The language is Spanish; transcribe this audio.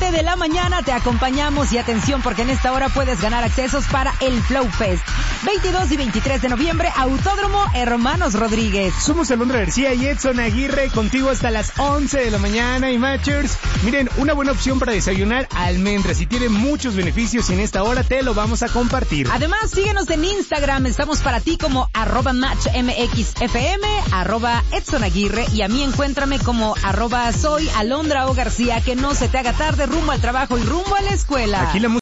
9 de la mañana te acompañamos y atención porque en esta hora puedes ganar accesos para el Flow Fest. 22 y 23 de noviembre, Autódromo Hermanos Rodríguez. Somos Alondra García y Edson Aguirre, contigo hasta las 11 de la mañana. Y Matchers, miren, una buena opción para desayunar, almendras, y tiene muchos beneficios y en esta hora te lo vamos a compartir. Además, síguenos en Instagram, estamos para ti como @matchmxfm, @Edson Aguirre, y a mí encuéntrame como @soy Alondra O García. Que no se te haga tarde, rumbo al trabajo y rumbo a la escuela. Aquí la